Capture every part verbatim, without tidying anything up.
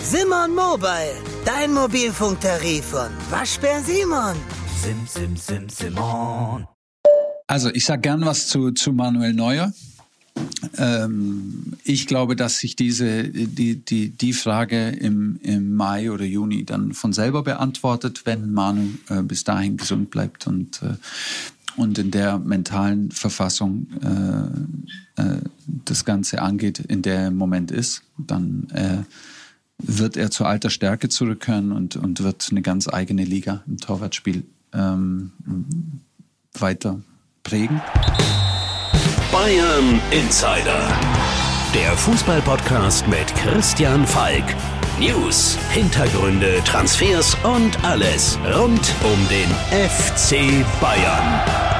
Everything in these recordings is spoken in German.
Simon Mobile, dein Mobilfunktarif von Waschbär Simon. Sim, sim, sim, Simon. Also ich sage gern was zu, zu Manuel Neuer. Ähm, ich glaube, dass sich diese die die die Frage im im Mai oder Juni dann von selber beantwortet, wenn Manu äh, bis dahin gesund bleibt und äh, und in der mentalen Verfassung äh, äh, das Ganze angeht, in der er im Moment ist, dann äh, wird er zur alter Stärke zurückkehren und und wird eine ganz eigene Liga im Torwartspiel ähm, weiter prägen. Bayern Insider, der Fußball-Podcast mit Christian Falk. News, Hintergründe, Transfers und alles rund um den F C Bayern.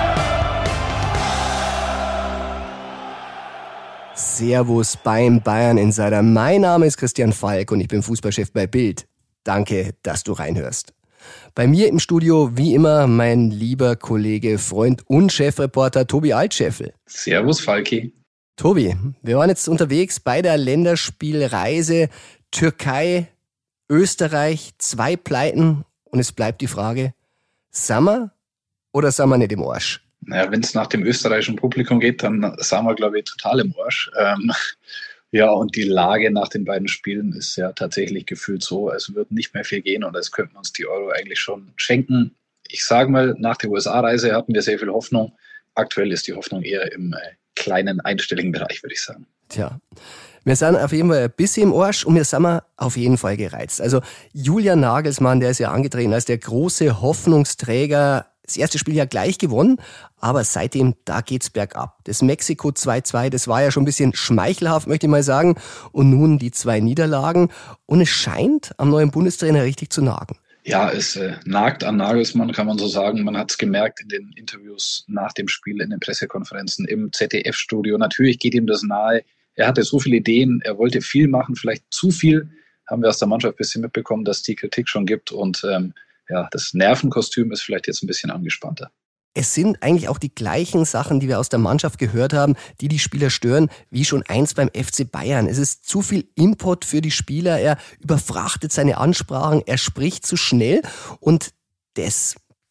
Servus beim Bayern Insider. Mein Name ist Christian Falk und ich bin Fußballchef bei Bild. Danke, dass du reinhörst. Bei mir im Studio, wie immer, mein lieber Kollege, Freund und Chefreporter Tobi Altscheffel. Servus, Falki. Tobi, wir waren jetzt unterwegs bei der Länderspielreise Türkei, Österreich, zwei Pleiten und es bleibt die Frage, sind wir oder sind wir nicht im Arsch? Naja, wenn es nach dem österreichischen Publikum geht, dann sind wir, glaube ich, total im Arsch. Ähm, Ja, und die Lage nach den beiden Spielen ist ja tatsächlich gefühlt so, es wird nicht mehr viel gehen und als könnten wir uns die Euro eigentlich schon schenken. Ich sage mal, nach der U S A-Reise hatten wir sehr viel Hoffnung. Aktuell ist die Hoffnung eher im äh, kleinen, einstelligen Bereich, würde ich sagen. Tja, wir sind auf jeden Fall ein bisschen im Arsch und wir sind auf jeden Fall gereizt. Also Julian Nagelsmann, der ist ja angetreten als der große Hoffnungsträger. Das erste Spiel ja gleich gewonnen, aber seitdem, da geht's bergab. Das Mexiko zwei zwei, das war ja schon ein bisschen schmeichelhaft, möchte ich mal sagen. Und nun die zwei Niederlagen. Und es scheint am neuen Bundestrainer richtig zu nagen. Ja, es äh, nagt an Nagelsmann, kann man so sagen. Man hat es gemerkt in den Interviews nach dem Spiel, in den Pressekonferenzen, im Z D F-Studio. Natürlich geht ihm das nahe. Er hatte so viele Ideen, er wollte viel machen, vielleicht zu viel. Haben wir aus der Mannschaft ein bisschen mitbekommen, dass die Kritik schon gibt. Und ähm, ja, das Nervenkostüm ist vielleicht jetzt ein bisschen angespannter. Es sind eigentlich auch die gleichen Sachen, die wir aus der Mannschaft gehört haben, die die Spieler stören, wie schon einst beim F C Bayern. Es ist zu viel Input für die Spieler, er überfrachtet seine Ansprachen, er spricht zu schnell und das,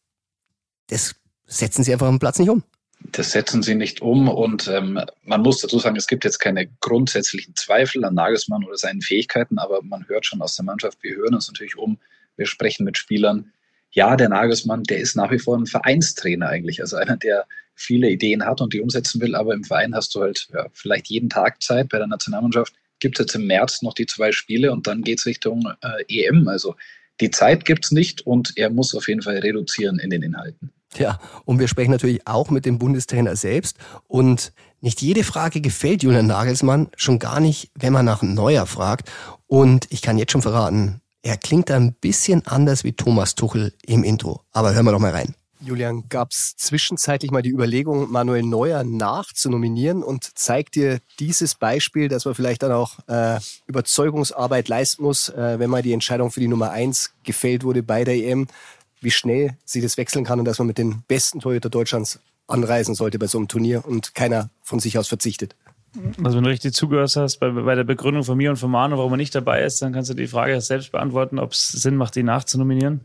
das setzen sie einfach am Platz nicht um. Das setzen sie nicht um und ähm, man muss dazu sagen, es gibt jetzt keine grundsätzlichen Zweifel an Nagelsmann oder seinen Fähigkeiten, aber man hört schon aus der Mannschaft, wir hören uns natürlich um, wir sprechen mit Spielern. Ja, der Nagelsmann, der ist nach wie vor ein Vereinstrainer eigentlich. Also einer, der viele Ideen hat und die umsetzen will. Aber im Verein hast du halt ja, vielleicht jeden Tag Zeit. Bei der Nationalmannschaft gibt es jetzt im März noch die zwei Spiele und dann geht es Richtung äh, E M. Also die Zeit gibt es nicht und er muss auf jeden Fall reduzieren in den Inhalten. Ja, und wir sprechen natürlich auch mit dem Bundestrainer selbst. Und nicht jede Frage gefällt Julian Nagelsmann, schon gar nicht, wenn man nach Neuer fragt. Und ich kann jetzt schon verraten, er klingt ein bisschen anders wie Thomas Tuchel im Intro. Aber hören wir doch mal rein. Julian, gab es zwischenzeitlich mal die Überlegung, Manuel Neuer nachzunominieren? Und zeigt dir dieses Beispiel, dass man vielleicht dann auch äh, Überzeugungsarbeit leisten muss, äh, wenn mal die Entscheidung für die Nummer eins gefällt wurde bei der E M, wie schnell sie das wechseln kann und dass man mit den besten Torhüter Deutschlands anreisen sollte bei so einem Turnier und keiner von sich aus verzichtet? Also wenn du richtig zugehört hast bei, bei der Begründung von mir und von Manu, warum er nicht dabei ist, dann kannst du die Frage selbst beantworten, ob es Sinn macht, ihn nachzunominieren.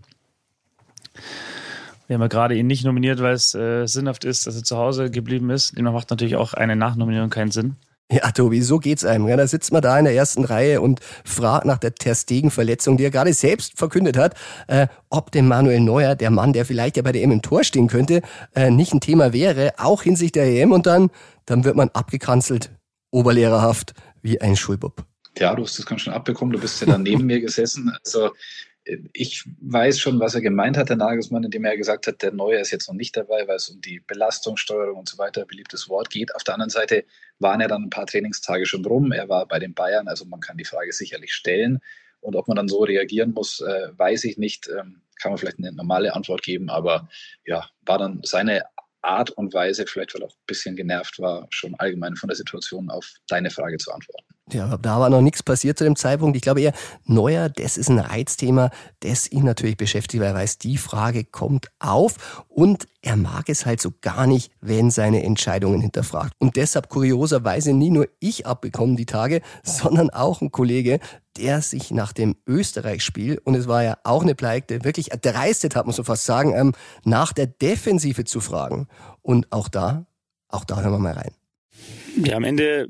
Wir haben ja gerade ihn nicht nominiert, weil es äh, sinnhaft ist, dass er zu Hause geblieben ist. Demnach macht natürlich auch eine Nachnominierung keinen Sinn. Ja, Tobi, so geht's einem. Ja, da sitzt man da in der ersten Reihe und fragt nach der Ter Stegen-Verletzung, die er gerade selbst verkündet hat, äh, ob dem Manuel Neuer, der Mann, der vielleicht ja bei der E M im Tor stehen könnte, äh, nicht ein Thema wäre, auch hinsichtlich der E M. Und dann, dann wird man abgekanzelt, oberlehrerhaft, wie ein Schulbub. Ja, du hast das ganz schön abbekommen. Du bist ja dann neben mir gesessen. Also ich weiß schon, was er gemeint hat, der Nagelsmann, indem er gesagt hat, der Neuer ist jetzt noch nicht dabei, weil es um die Belastungssteuerung und so weiter, beliebtes Wort, geht. Auf der anderen Seite waren ja dann ein paar Trainingstage schon rum. Er war bei den Bayern, also man kann die Frage sicherlich stellen. Und ob man dann so reagieren muss, äh, weiß ich nicht. Ähm, kann man vielleicht eine normale Antwort geben, aber ja, war dann seine Art und Weise, vielleicht weil er auch ein bisschen genervt war, schon allgemein von der Situation auf deine Frage zu antworten. Ja, da war noch nichts passiert zu dem Zeitpunkt. Ich glaube eher, Neuer, das ist ein Reizthema, das ihn natürlich beschäftigt, weil er weiß, die Frage kommt auf und er mag es halt so gar nicht, wenn seine Entscheidungen hinterfragt. Und deshalb kurioserweise nie nur ich abbekommen die Tage, sondern auch ein Kollege, der sich nach dem Österreich-Spiel, und es war ja auch eine Pleite, wirklich erdreistet hat, muss man fast sagen, ähm, nach der Defensive zu fragen. Und auch da, auch da hören wir mal rein. Ja, am Ende,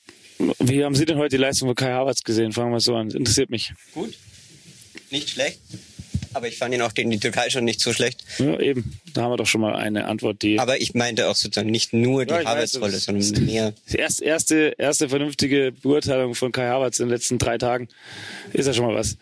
wie haben Sie denn heute die Leistung von Kai Havertz gesehen? Fangen wir so an. Interessiert mich. Gut, nicht schlecht. Aber ich fand ihn auch gegen die Türkei schon nicht so schlecht. Ja, eben. Da haben wir doch schon mal eine Antwort, die... Aber ich meinte auch sozusagen nicht nur die ja, Havertz-Rolle, sondern mehr... Die erste, erste, erste vernünftige Beurteilung von Kai Havertz in den letzten drei Tagen ist ja schon mal was.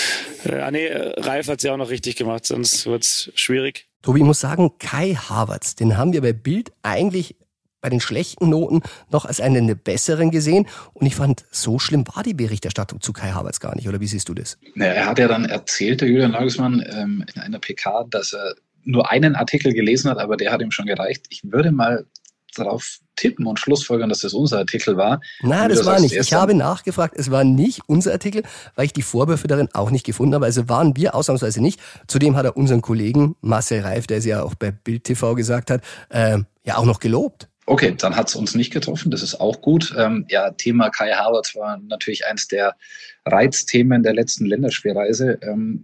Äh, ah nee, Ralf hat es ja auch noch richtig gemacht, sonst wird es schwierig. Tobi, ich muss sagen, Kai Havertz, den haben wir bei Bild eigentlich bei den schlechten Noten noch als einen der besseren gesehen. Und ich fand, so schlimm war die Berichterstattung zu Kai Havertz gar nicht. Oder wie siehst du das? Ja, er hat ja dann erzählt, der Julian Nagelsmann, ähm, in einer P K, dass er nur einen Artikel gelesen hat, aber der hat ihm schon gereicht. Ich würde mal darauf tippen und schlussfolgern, dass das unser Artikel war. Nein, das war nicht. Ich habe nachgefragt, es war nicht unser Artikel, weil ich die Vorwürfe darin auch nicht gefunden habe. Also waren wir ausnahmsweise nicht. Zudem hat er unseren Kollegen Marcel Reif, der es ja auch bei Bild T V gesagt hat, äh, ja auch noch gelobt. Okay, dann hat es uns nicht getroffen, das ist auch gut. Ähm, ja, Thema Kai Havertz war natürlich eins der Reizthemen der letzten Länderspielreise. Ähm,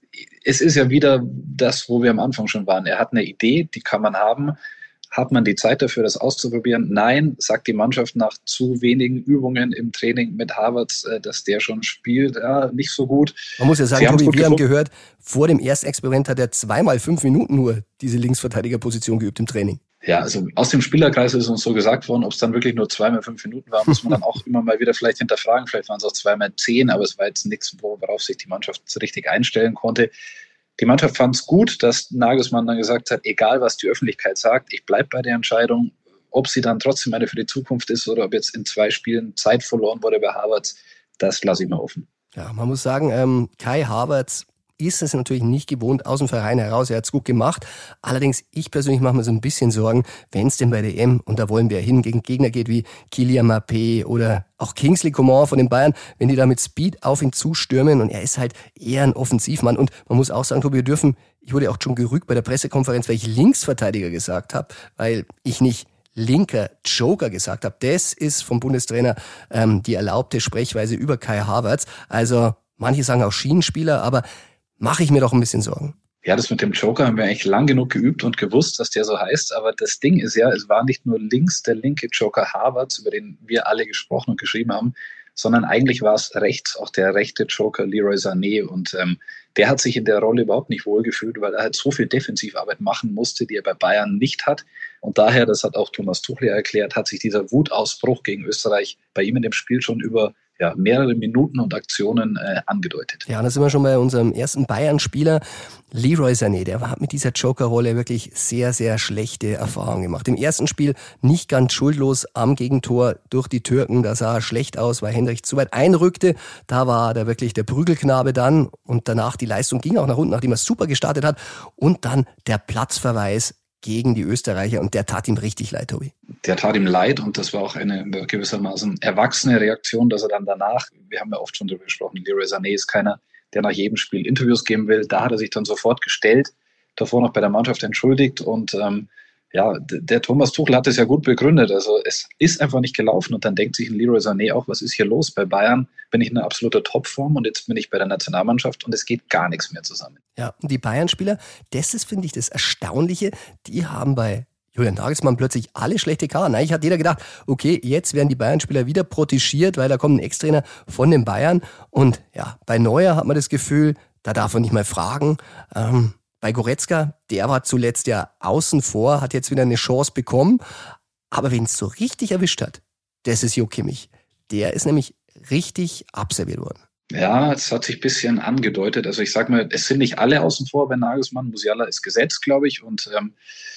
es ist ja wieder das, wo wir am Anfang schon waren. Er hat eine Idee, die kann man haben. Hat man die Zeit dafür, das auszuprobieren? Nein, sagt die Mannschaft nach zu wenigen Übungen im Training mit Havertz, äh, dass der schon spielt, ja, nicht so gut. Man muss ja sagen, Tobi, wir haben gehört, vor dem ersten Experiment hat er zweimal fünf Minuten nur diese Linksverteidigerposition geübt im Training. Ja, also aus dem Spielerkreis ist uns so gesagt worden, ob es dann wirklich nur zweimal fünf Minuten war, muss man dann auch immer mal wieder vielleicht hinterfragen. Vielleicht waren es auch zweimal zehn, aber es war jetzt nichts, worauf sich die Mannschaft so richtig einstellen konnte. Die Mannschaft fand es gut, dass Nagelsmann dann gesagt hat, egal was die Öffentlichkeit sagt, ich bleibe bei der Entscheidung. Ob sie dann trotzdem eine für die Zukunft ist oder ob jetzt in zwei Spielen Zeit verloren wurde bei Havertz, das lasse ich mal offen. Ja, man muss sagen, ähm, Kai Havertz ist es natürlich nicht gewohnt aus dem Verein heraus. Er hat es gut gemacht. Allerdings, ich persönlich mache mir so ein bisschen Sorgen, wenn es denn bei der E M, und da wollen wir hin, gegen Gegner geht wie Kylian Mbappé oder auch Kingsley Coman von den Bayern, wenn die da mit Speed auf ihn zustürmen, und er ist halt eher ein Offensivmann. Und man muss auch sagen, Tobi, wir dürfen, ich wurde auch schon gerügt bei der Pressekonferenz, weil ich Linksverteidiger gesagt habe, weil ich nicht linker Joker gesagt habe. Das ist vom Bundestrainer ähm, die erlaubte Sprechweise über Kai Havertz. Also manche sagen auch Schienenspieler, aber mache ich mir doch ein bisschen Sorgen. Ja, das mit dem Joker haben wir eigentlich lang genug geübt und gewusst, dass der so heißt. Aber das Ding ist ja, es war nicht nur links der linke Joker Havertz, über den wir alle gesprochen und geschrieben haben, sondern eigentlich war es rechts auch der rechte Joker Leroy Sané. Und ähm, der hat sich in der Rolle überhaupt nicht wohlgefühlt, weil er halt so viel Defensivarbeit machen musste, die er bei Bayern nicht hat. Und daher, das hat auch Thomas Tuchel erklärt, hat sich dieser Wutausbruch gegen Österreich bei ihm in dem Spiel schon über ja, mehrere Minuten und Aktionen äh, angedeutet. Ja, und da sind wir schon bei unserem ersten Bayern-Spieler, Leroy Sané. Der hat mit dieser Joker-Rolle wirklich sehr, sehr schlechte Erfahrungen gemacht. Im ersten Spiel nicht ganz schuldlos am Gegentor durch die Türken. Da sah er schlecht aus, weil Henrich zu weit einrückte. Da war da wirklich der Prügelknabe dann. Und danach die Leistung ging auch nach unten, nachdem er super gestartet hat. Und dann der Platzverweis gegen die Österreicher, und der tat ihm richtig leid, Tobi. Der tat ihm leid, und das war auch eine gewissermaßen erwachsene Reaktion, dass er dann danach, wir haben ja oft schon darüber gesprochen, Leroy Sané ist keiner, der nach jedem Spiel Interviews geben will. Da hat er sich dann sofort gestellt, davor noch bei der Mannschaft entschuldigt, und ähm, ja, der Thomas Tuchel hat es ja gut begründet. Also es ist einfach nicht gelaufen, und dann denkt sich ein Leroy Sané auch, was ist hier los? Bei Bayern bin ich in einer absoluten Topform und jetzt bin ich bei der Nationalmannschaft und es geht gar nichts mehr zusammen. Ja, und die Bayern-Spieler, das ist, finde ich, das Erstaunliche, die haben bei Julian Nagelsmann plötzlich alle schlechte Karten. Eigentlich hat jeder gedacht, okay, jetzt werden die Bayern-Spieler wieder protegiert, weil da kommt ein Ex-Trainer von den Bayern. Und ja, bei Neuer hat man das Gefühl, da darf man nicht mal fragen. Ähm, Bei Goretzka, der war zuletzt ja außen vor, hat jetzt wieder eine Chance bekommen. Aber wen es so richtig erwischt hat, das ist Jo Kimmich. Der ist nämlich richtig abserviert worden. Ja, es hat sich ein bisschen angedeutet. Also ich sag mal, es sind nicht alle außen vor bei Nagelsmann. Musiala ist gesetzt, glaube ich. Und ähm,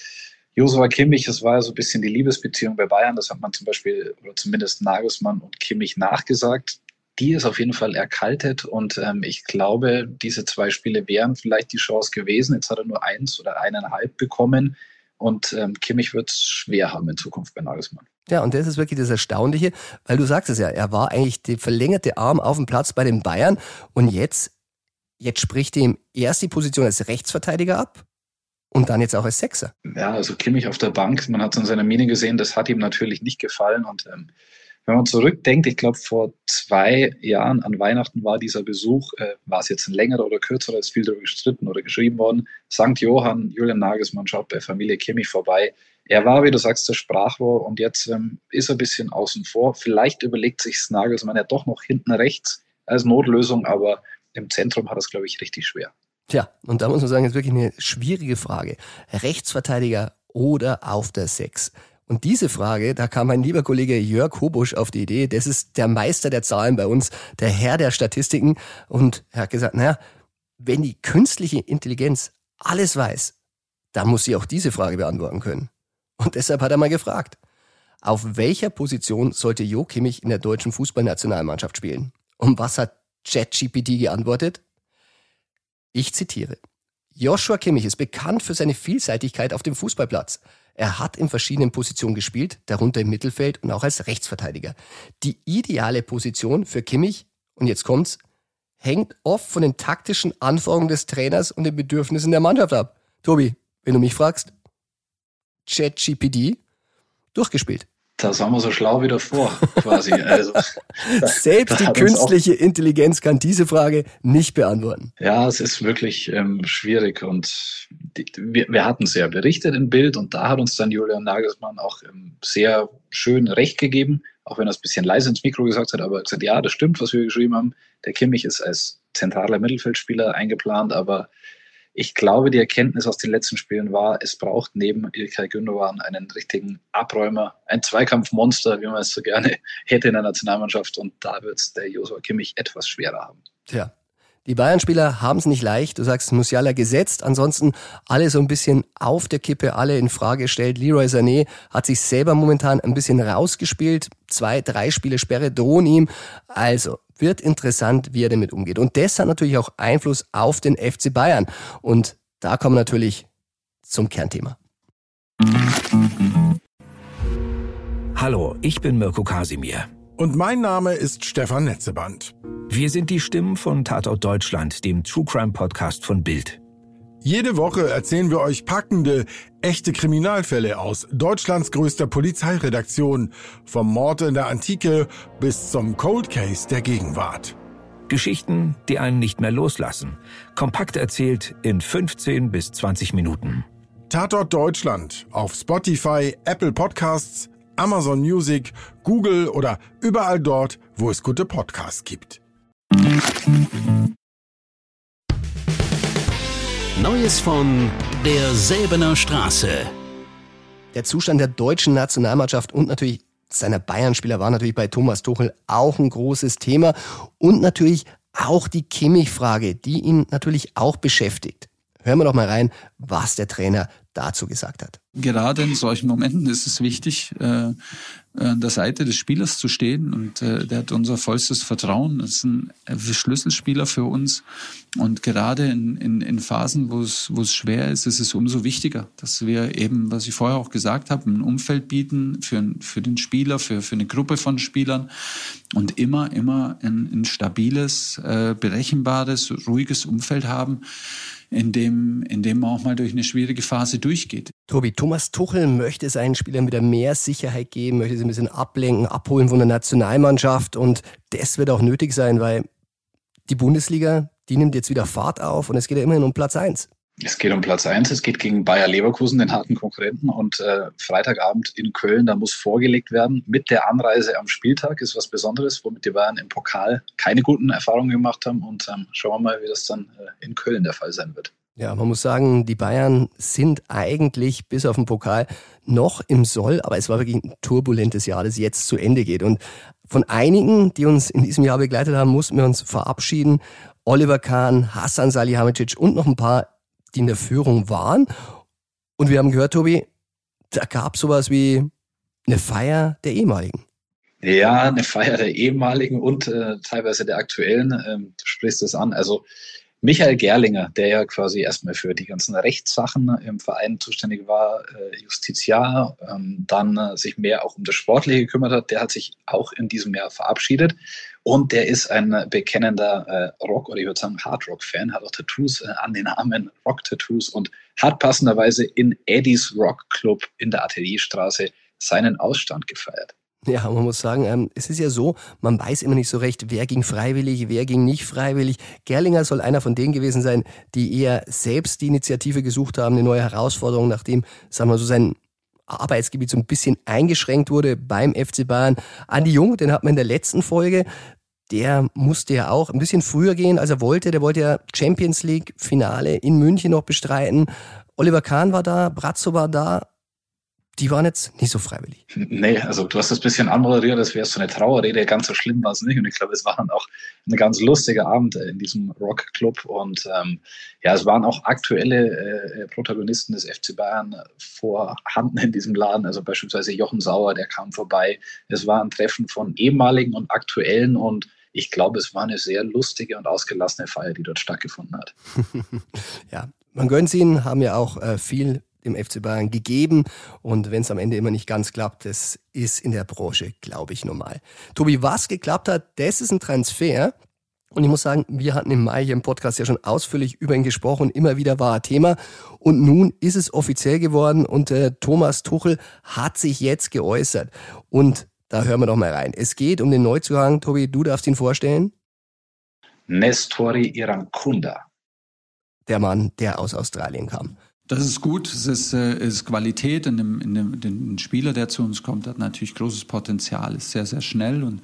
Joshua Kimmich, das war ja so ein bisschen die Liebesbeziehung bei Bayern. Das hat man zum Beispiel, oder zumindest Nagelsmann und Kimmich nachgesagt. Die ist auf jeden Fall erkaltet, und ähm, ich glaube, diese zwei Spiele wären vielleicht die Chance gewesen. Jetzt hat er nur eins oder eineinhalb bekommen, und ähm, Kimmich wird es schwer haben in Zukunft bei Nagelsmann. Ja, und das ist wirklich das Erstaunliche, weil du sagst es ja, er war eigentlich der verlängerte Arm auf dem Platz bei den Bayern und jetzt, jetzt spricht ihm erst die Position als Rechtsverteidiger ab und dann jetzt auch als Sechser. Ja, also Kimmich auf der Bank, man hat es an seiner Miene gesehen, das hat ihm natürlich nicht gefallen und ähm, wenn man zurückdenkt, ich glaube vor zwei Jahren an Weihnachten war dieser Besuch, äh, war es jetzt ein längerer oder kürzerer, ist viel darüber gestritten oder geschrieben worden, Sankt Johann, Julian Nagelsmann schaut bei Familie Kimmich vorbei. Er war, wie du sagst, das Sprachrohr und jetzt ähm, ist er ein bisschen außen vor. Vielleicht überlegt sich Nagelsmann ja doch noch hinten rechts als Notlösung, aber im Zentrum hat er es, glaube ich, richtig schwer. Tja, und da muss man sagen, ist wirklich eine schwierige Frage. Rechtsverteidiger oder auf der Sechs? Und diese Frage, da kam mein lieber Kollege Jörg Hobusch auf die Idee, das ist der Meister der Zahlen bei uns, der Herr der Statistiken und er hat gesagt, naja, wenn die künstliche Intelligenz alles weiß, dann muss sie auch diese Frage beantworten können. Und deshalb hat er mal gefragt, auf welcher Position sollte Jo Kimmich in der deutschen Fußballnationalmannschaft spielen? Und was hat ChatGPT geantwortet? Ich zitiere. Joshua Kimmich ist bekannt für seine Vielseitigkeit auf dem Fußballplatz. Er hat in verschiedenen Positionen gespielt, darunter im Mittelfeld und auch als Rechtsverteidiger. Die ideale Position für Kimmich, und jetzt kommt's, hängt oft von den taktischen Anforderungen des Trainers und den Bedürfnissen der Mannschaft ab. Tobi, wenn du mich fragst, ChatGPT durchgespielt. Das waren wir so schlau wie davor, quasi. Also, Selbst die künstliche Intelligenz kann diese Frage nicht beantworten. Ja, es ist wirklich ähm, schwierig und die, wir, wir hatten es ja berichtet im Bild und da hat uns dann Julian Nagelsmann auch ähm, sehr schön recht gegeben, auch wenn er es ein bisschen leise ins Mikro gesagt hat, aber er hat gesagt, ja, das stimmt, was wir geschrieben haben. Der Kimmich ist als zentraler Mittelfeldspieler eingeplant, aber ich glaube, die Erkenntnis aus den letzten Spielen war, es braucht neben İlkay Gündoğan einen richtigen Abräumer, ein Zweikampfmonster, wie man es so gerne hätte in der Nationalmannschaft. Und da wird es der Joshua Kimmich etwas schwerer haben. Tja, die Bayern-Spieler haben es nicht leicht. Du sagst, Musiala gesetzt. Ansonsten alle so ein bisschen auf der Kippe, alle in Frage gestellt. Leroy Sané hat sich selber momentan ein bisschen rausgespielt. Zwei, drei Spiele Sperre drohen ihm. Also wird interessant, wie er damit umgeht. Und das hat natürlich auch Einfluss auf den F C Bayern. Und da kommen wir natürlich zum Kernthema. Hallo, ich bin Mirko Kasimir. Und mein Name ist Stefan Netzeband. Wir sind die Stimmen von Tatort Deutschland, dem True Crime Podcast von Bild. Jede Woche erzählen wir euch packende, echte Kriminalfälle aus Deutschlands größter Polizeiredaktion. Vom Mord in der Antike bis zum Cold Case der Gegenwart. Geschichten, die einen nicht mehr loslassen. Kompakt erzählt in fünfzehn bis zwanzig Minuten. Tatort Deutschland auf Spotify, Apple Podcasts, Amazon Music, Google oder überall dort, wo es gute Podcasts gibt. Neues von der Säbener Straße. Der Zustand der deutschen Nationalmannschaft und natürlich seiner Bayern-Spieler war natürlich bei Thomas Tuchel auch ein großes Thema. Und natürlich auch die Kimmich-Frage, die ihn natürlich auch beschäftigt. Hören wir doch mal rein, was der Trainer dazu gesagt hat. Gerade in solchen Momenten ist es wichtig, äh, an der Seite des Spielers zu stehen. Und äh, der hat unser vollstes Vertrauen. Das ist ein Schlüsselspieler für uns. Und gerade in, in, in Phasen, wo es, wo es schwer ist, ist es umso wichtiger, dass wir eben, was ich vorher auch gesagt habe, ein Umfeld bieten für, für den Spieler, für, für eine Gruppe von Spielern und immer, immer ein, ein stabiles, äh, berechenbares, ruhiges Umfeld haben, in dem, in dem man auch mal durch eine schwierige Phase durchgeht. Tobi, Thomas Tuchel möchte seinen Spielern wieder mehr Sicherheit geben, möchte sie ein bisschen ablenken, abholen von der Nationalmannschaft und das wird auch nötig sein, weil die Bundesliga, die nimmt jetzt wieder Fahrt auf und es geht ja immerhin um Platz eins. Es geht um Platz eins, es geht gegen Bayer Leverkusen, den harten Konkurrenten und äh, Freitagabend in Köln, da muss vorgelegt werden. Mit der Anreise am Spieltag ist was Besonderes, womit die Bayern im Pokal keine guten Erfahrungen gemacht haben und ähm, schauen wir mal, wie das dann äh, in Köln der Fall sein wird. Ja, man muss sagen, die Bayern sind eigentlich bis auf den Pokal noch im Soll, aber es war wirklich ein turbulentes Jahr, das jetzt zu Ende geht. Und von einigen, die uns in diesem Jahr begleitet haben, mussten wir uns verabschieden. Oliver Kahn, Hasan Salihamidzic und noch ein paar, die in der Führung waren. Und wir haben gehört, Tobi, da gab es sowas wie eine Feier der ehemaligen. Ja, eine Feier der ehemaligen und äh, teilweise der aktuellen. Ähm, du sprichst es an. Also Michael Gerlinger, der ja quasi erstmal für die ganzen Rechtssachen im Verein zuständig war, äh, Justiziar, ähm, dann äh, sich mehr auch um das Sportliche gekümmert hat, der hat sich auch in diesem Jahr verabschiedet. Und der ist ein bekennender äh, Rock- oder ich würde sagen Hard-Rock-Fan, hat auch Tattoos äh, an den Armen, Rock-Tattoos und hat passenderweise in Eddies Rock Club in der Atelierstraße seinen Ausstand gefeiert. Ja, man muss sagen, ähm, es ist ja so, man weiß immer nicht so recht, wer ging freiwillig, wer ging nicht freiwillig. Gerlinger soll einer von denen gewesen sein, die eher selbst die Initiative gesucht haben, eine neue Herausforderung, nachdem, sagen wir so, sein Arbeitsgebiet so ein bisschen eingeschränkt wurde beim F C Bayern. Andi Jung, den hat man in der letzten Folge, der musste ja auch ein bisschen früher gehen, als er wollte. Der wollte ja Champions League Finale in München noch bestreiten. Oliver Kahn war da, Brazzo war da. Die waren jetzt nicht so freiwillig. Nee, also du hast das ein bisschen anmoderiert, das wäre so eine Trauerrede, ganz so schlimm war es nicht. Und ich glaube, es war dann auch ein ganz lustiger Abend in diesem Rockclub. Und ähm, ja, es waren auch aktuelle äh, Protagonisten des F C Bayern vorhanden in diesem Laden. Also beispielsweise Jochen Sauer, der kam vorbei. Es war ein Treffen von ehemaligen und aktuellen. Und ich glaube, es war eine sehr lustige und ausgelassene Feier, die dort stattgefunden hat. Ja, man gönnt ihnen, haben ja auch äh, viel dem F C Bayern gegeben und wenn es am Ende immer nicht ganz klappt, das ist in der Branche, glaube ich, normal. Tobi, was geklappt hat, das ist ein Transfer und ich muss sagen, wir hatten im Mai hier im Podcast ja schon ausführlich über ihn gesprochen, immer wieder war er Thema und nun ist es offiziell geworden und äh, Thomas Tuchel hat sich jetzt geäußert und da hören wir doch mal rein. Es geht um den Neuzugang, Tobi, du darfst ihn vorstellen. Nestori Irankunda. Der Mann, der aus Australien kam. Das ist gut, es ist, äh, ist Qualität in dem, in dem, in dem Spieler, der zu uns kommt, hat natürlich großes Potenzial, ist sehr, sehr schnell und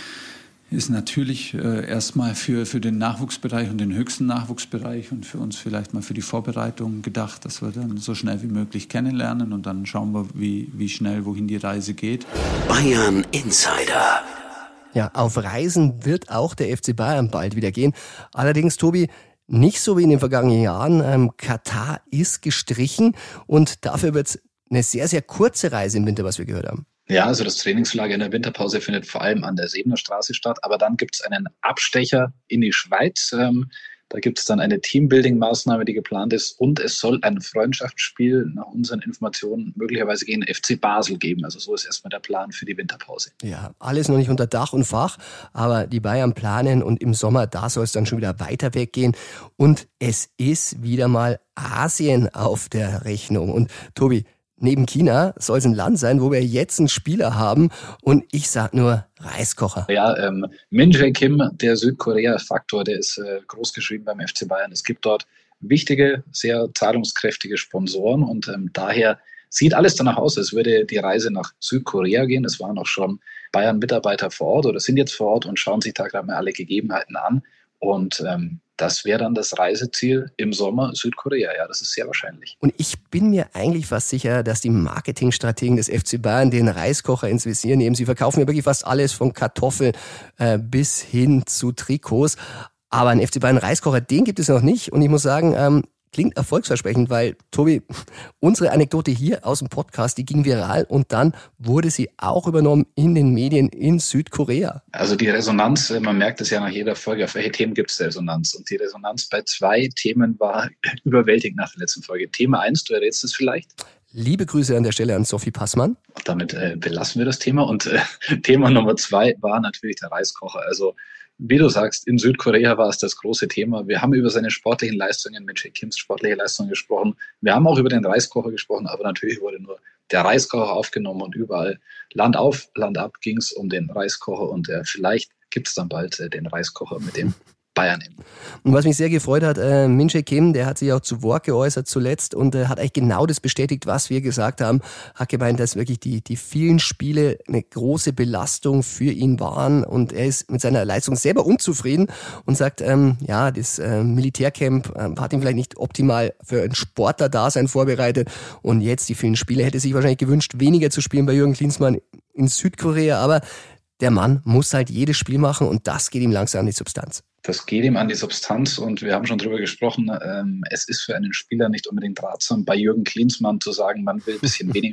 ist natürlich äh, erstmal für, für den Nachwuchsbereich und den höchsten Nachwuchsbereich und für uns vielleicht mal für die Vorbereitung gedacht, dass wir dann so schnell wie möglich kennenlernen und dann schauen wir, wie, wie schnell, wohin die Reise geht. Bayern Insider. Ja, auf Reisen wird auch der F C Bayern bald wieder gehen. Allerdings, Tobi, nicht so wie in den vergangenen Jahren. Ähm, Katar ist gestrichen und dafür wird es eine sehr, sehr kurze Reise im Winter, was wir gehört haben. Ja, also das Trainingslager in der Winterpause findet vor allem an der Sebener Straße statt, aber dann gibt es einen Abstecher in die Schweiz. Ähm, da gibt es dann eine Teambuilding-Maßnahme, die geplant ist und es soll ein Freundschaftsspiel nach unseren Informationen möglicherweise gegen F C Basel geben. Also so ist erstmal der Plan für die Winterpause. Ja, alles noch nicht unter Dach und Fach, aber die Bayern planen und im Sommer, da soll es dann schon wieder weiter weggehen und es ist wieder mal Asien auf der Rechnung. Und Tobi, neben China soll es ein Land sein, wo wir jetzt einen Spieler haben und ich sag nur Reiskocher. Ja, ähm, Min Jae Kim, der Südkorea-Faktor, der ist äh, groß geschrieben beim F C Bayern. Es gibt dort wichtige, sehr zahlungskräftige Sponsoren und ähm, daher sieht alles danach aus, als würde die Reise nach Südkorea gehen. Es waren auch schon Bayern-Mitarbeiter vor Ort oder sind jetzt vor Ort und schauen sich da gerade mal alle Gegebenheiten an und ähm, das wäre dann das Reiseziel im Sommer Südkorea. Ja, das ist sehr wahrscheinlich. Und ich bin mir eigentlich fast sicher, dass die Marketingstrategen des F C Bayern den Reiskocher ins Visier nehmen. Sie verkaufen ja wirklich fast alles von Kartoffeln äh, bis hin zu Trikots. Aber ein F C Bayern Reiskocher, den gibt es noch nicht. Und ich muss sagen, ähm, klingt erfolgsversprechend, weil, Tobi, unsere Anekdote hier aus dem Podcast, die ging viral und dann wurde sie auch übernommen in den Medien in Südkorea. Also die Resonanz, man merkt es ja nach jeder Folge, auf welche Themen gibt es Resonanz? Und die Resonanz bei zwei Themen war überwältigend nach der letzten Folge. Thema eins, du errätst es vielleicht? Liebe Grüße an der Stelle an Sophie Passmann. Und damit äh, belassen wir das Thema. Und äh, Thema Nummer zwei war natürlich der Reiskocher. Also wie du sagst, in Südkorea war es das große Thema. Wir haben über seine sportlichen Leistungen, mit Jae Kims sportliche Leistungen gesprochen. Wir haben auch über den Reiskocher gesprochen, aber natürlich wurde nur der Reiskocher aufgenommen und überall Land auf, Land ab ging es um den Reiskocher und äh, vielleicht gibt es dann bald äh, den Reiskocher mit dem Bayern eben. Und was mich sehr gefreut hat, äh, Min Jae Kim, der hat sich auch zu Wort geäußert zuletzt und äh, hat eigentlich genau das bestätigt, was wir gesagt haben. Hat gemeint, dass wirklich die, die vielen Spiele eine große Belastung für ihn waren und er ist mit seiner Leistung selber unzufrieden und sagt, ähm, ja, das äh, Militärcamp äh, hat ihn vielleicht nicht optimal für ein Sportler-Dasein vorbereitet und jetzt die vielen Spiele hätte sich wahrscheinlich gewünscht, weniger zu spielen bei Jürgen Klinsmann in Südkorea, aber der Mann muss halt jedes Spiel machen und das geht ihm langsam an die Substanz. Das geht ihm an die Substanz und wir haben schon drüber gesprochen, ähm, es ist für einen Spieler nicht unbedingt ratsam, bei Jürgen Klinsmann zu sagen, man will ein bisschen weniger spielen,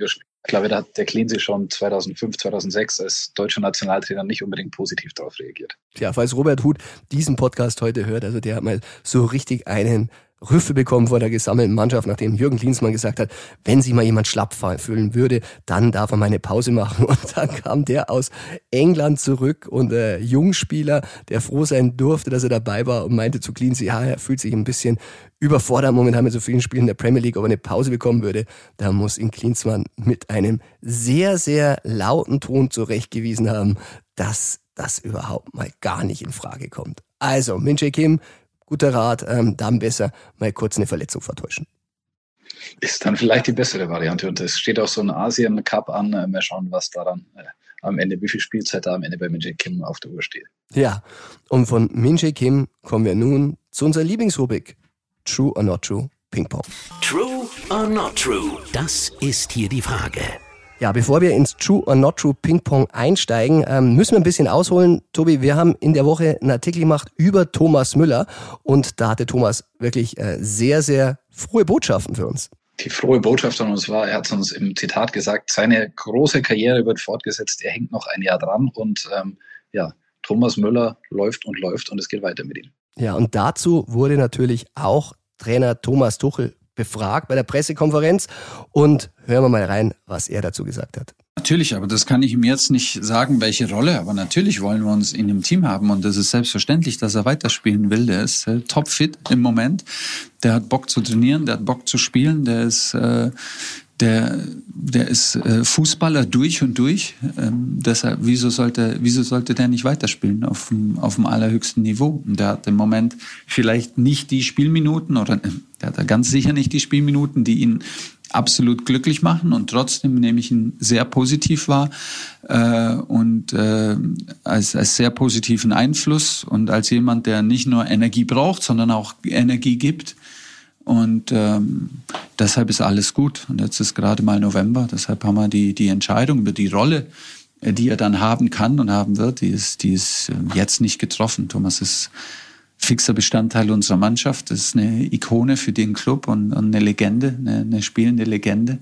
Ich glaube, da hat der Cleansey schon zweitausendfünf, zweitausendsechs als deutscher Nationaltrainer nicht unbedingt positiv darauf reagiert. Ja, falls Robert Huth diesen Podcast heute hört, also der hat mal so richtig einen Rüffel bekommen vor der gesammelten Mannschaft, nachdem Jürgen Klinsmann gesagt hat, wenn sich mal jemand schlapp fühlen würde, dann darf er mal eine Pause machen. Und dann kam der aus England zurück und der äh, Jungspieler, der froh sein durfte, dass er dabei war und meinte zu Klinsmann, ja, er fühlt sich ein bisschen überfordert momentan mit so vielen Spielen in der Premier League, ob er eine Pause bekommen würde. Da muss ihn Klinsmann mit einem sehr, sehr lauten Ton zurechtgewiesen haben, dass das überhaupt mal gar nicht in Frage kommt. Also, Min Jae Kim, guter Rat, ähm, dann besser mal kurz eine Verletzung vertäuschen. Ist dann vielleicht die bessere Variante. Und es steht auch so ein Asien-Cup an. Mal schauen, was daran äh, am Ende, wie viel Spielzeit da am Ende bei Min Jae Kim auf der Uhr steht. Ja, und von Min Jae Kim kommen wir nun zu unserer Lieblingsrubrik. True or not true? Ping-Pong. True or not true? Das ist hier die Frage. Ja, bevor wir ins True or Not True Ping-Pong einsteigen, ähm, müssen wir ein bisschen ausholen. Tobi, wir haben in der Woche einen Artikel gemacht über Thomas Müller und da hatte Thomas wirklich äh, sehr, sehr frohe Botschaften für uns. Die frohe Botschaft an uns war, er hat uns im Zitat gesagt, seine große Karriere wird fortgesetzt, er hängt noch ein Jahr dran und ähm, ja, Thomas Müller läuft und läuft und es geht weiter mit ihm. Ja, und dazu wurde natürlich auch Trainer Thomas Tuchel befragt bei der Pressekonferenz und hören wir mal rein, was er dazu gesagt hat. Natürlich, aber das kann ich ihm jetzt nicht sagen, welche Rolle, aber natürlich wollen wir uns in dem Team haben und das ist selbstverständlich, dass er weiterspielen will. Der ist äh, topfit im Moment, der hat Bock zu trainieren, der hat Bock zu spielen, der ist äh, der der ist äh, Fußballer durch und durch. Ähm, deshalb, wieso sollte wieso sollte der nicht weiterspielen auf dem auf dem allerhöchsten Niveau? Und der hat im Moment vielleicht nicht die Spielminuten oder äh, der hat ganz sicher nicht die Spielminuten, die ihn absolut glücklich machen und trotzdem nehme ich ihn sehr positiv wahr äh, und äh, als, als sehr positiven Einfluss und als jemand, der nicht nur Energie braucht, sondern auch Energie gibt. Und ähm, deshalb ist alles gut. Und jetzt ist gerade mal November, deshalb haben wir die, die Entscheidung über die Rolle, die er dann haben kann und haben wird, die ist, die ist jetzt nicht getroffen. Thomas ist fixer Bestandteil unserer Mannschaft, das ist eine Ikone für den Club und, und eine Legende, eine, eine spielende Legende.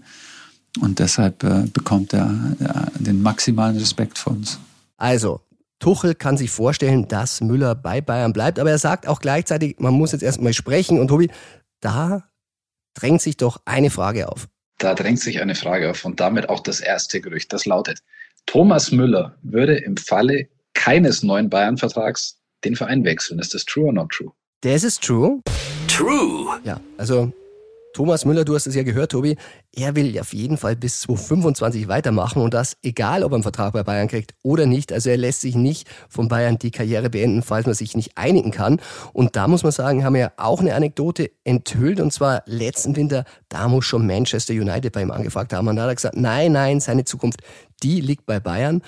Und deshalb äh, bekommt er äh, den maximalen Respekt von uns. Also, Tuchel kann sich vorstellen, dass Müller bei Bayern bleibt, aber er sagt auch gleichzeitig, man muss jetzt erstmal sprechen. Und Tobi, da drängt sich doch eine Frage auf. Da drängt sich eine Frage auf und damit auch das erste Gerücht. Das lautet, Thomas Müller würde im Falle keines neuen Bayern-Vertrags den Verein wechseln. Ist das true or not true? Das ist true. True. Ja, also Thomas Müller, du hast es ja gehört, Tobi, er will auf jeden Fall bis zwanzig fünfundzwanzig weitermachen und das egal, ob er einen Vertrag bei Bayern kriegt oder nicht. Also er lässt sich nicht von Bayern die Karriere beenden, falls man sich nicht einigen kann. Und da muss man sagen, haben wir ja auch eine Anekdote enthüllt und zwar letzten Winter, da muss schon Manchester United bei ihm angefragt haben. Und da hat er gesagt, nein, nein, seine Zukunft, die liegt bei Bayern.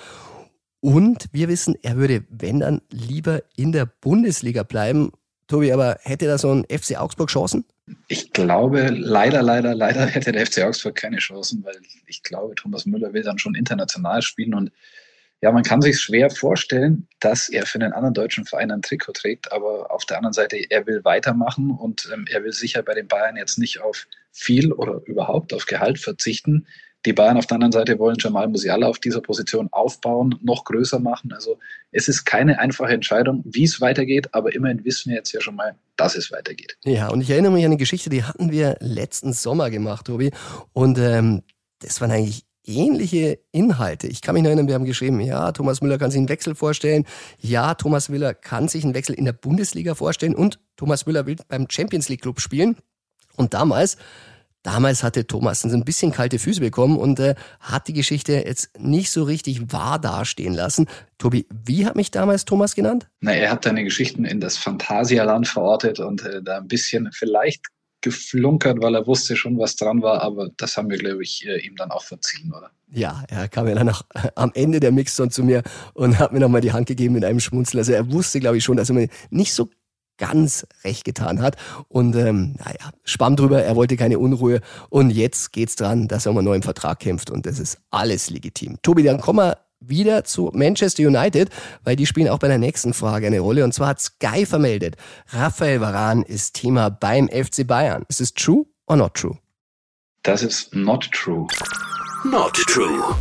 Und wir wissen, er würde, wenn dann, lieber in der Bundesliga bleiben. Tobi, aber hätte da so ein F C Augsburg Chancen? Ich glaube, leider, leider, leider hätte der F C Augsburg keine Chancen, weil ich glaube, Thomas Müller will dann schon international spielen und ja, man kann sich schwer vorstellen, dass er für einen anderen deutschen Verein ein Trikot trägt, aber auf der anderen Seite, er will weitermachen und ähm, er will sicher bei den Bayern jetzt nicht auf viel oder überhaupt auf Gehalt verzichten. Die Bayern auf der anderen Seite wollen Jamal Musiala auf dieser Position aufbauen, noch größer machen. Also es ist keine einfache Entscheidung, wie es weitergeht, aber immerhin wissen wir jetzt ja schon mal, dass es weitergeht. Ja, und ich erinnere mich an eine Geschichte, die hatten wir letzten Sommer gemacht, Tobi. Und ähm, das waren eigentlich ähnliche Inhalte. Ich kann mich noch erinnern, wir haben geschrieben, ja, Thomas Müller kann sich einen Wechsel vorstellen. Ja, Thomas Müller kann sich einen Wechsel in der Bundesliga vorstellen. Und Thomas Müller will beim Champions League Club spielen. Und damals... Damals hatte Thomas so ein bisschen kalte Füße bekommen und äh, hat die Geschichte jetzt nicht so richtig wahr dastehen lassen. Tobi, wie hat mich damals Thomas genannt? Na, er hat seine Geschichten in das Phantasialand verortet und äh, da ein bisschen vielleicht geflunkert, weil er wusste schon, was dran war, aber das haben wir, glaube ich, äh, ihm dann auch verziehen, oder? Ja, er kam ja dann noch am Ende der Mixzone zu mir und hat mir nochmal die Hand gegeben mit einem Schmunzel. Also er wusste, glaube ich, schon, dass er mir nicht so ganz recht getan hat. Und ähm, naja, Schwamm drüber, er wollte keine Unruhe. Und jetzt geht's dran, dass er um einen neuen Vertrag kämpft. Und das ist alles legitim. Tobi, dann kommen wir wieder zu Manchester United, weil die spielen auch bei der nächsten Frage eine Rolle. Und zwar hat Sky vermeldet, Raphael Varane ist Thema beim F C Bayern. Ist es true or not true? Das ist not true. Not true.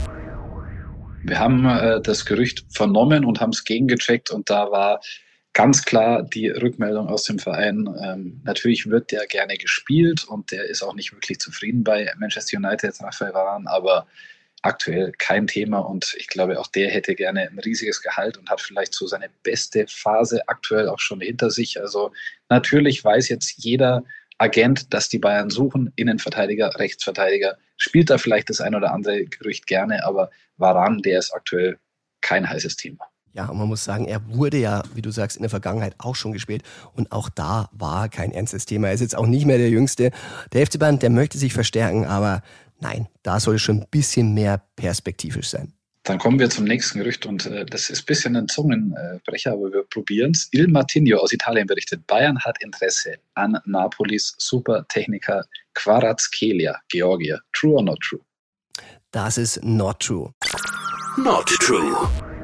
Wir haben äh, das Gerücht vernommen und haben es gegengecheckt und da war ganz klar die Rückmeldung aus dem Verein. Ähm, natürlich wird der gerne gespielt und der ist auch nicht wirklich zufrieden bei Manchester United, Raphael Varane, aber aktuell kein Thema und ich glaube, auch der hätte gerne ein riesiges Gehalt und hat vielleicht so seine beste Phase aktuell auch schon hinter sich. Also natürlich weiß jetzt jeder Agent, dass die Bayern suchen, Innenverteidiger, Rechtsverteidiger, spielt da vielleicht das ein oder andere Gerücht gerne, aber Varane, der ist aktuell kein heißes Thema. Ja, und man muss sagen, er wurde ja, wie du sagst, in der Vergangenheit auch schon gespielt und auch da war kein ernstes Thema. Er ist jetzt auch nicht mehr der Jüngste. Der F C Bayern, der möchte sich verstärken, aber nein, da soll es schon ein bisschen mehr perspektivisch sein. Dann kommen wir zum nächsten Gerücht und äh, das ist ein bisschen ein Zungenbrecher, aber wir probieren es. Il Mattino aus Italien berichtet, Bayern hat Interesse an Napolis Supertechniker Kvaratskhelia, Georgier. True or not true? Das ist not true. Not true.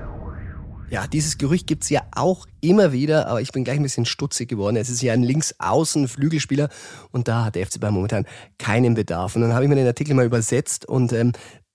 Ja, dieses Gerücht gibt's ja auch immer wieder, aber ich bin gleich ein bisschen stutzig geworden. Es ist ja ein Linksaußen-Flügelspieler und da hat der F C Bayern momentan keinen Bedarf. Und dann habe ich mir den Artikel mal übersetzt und ähm,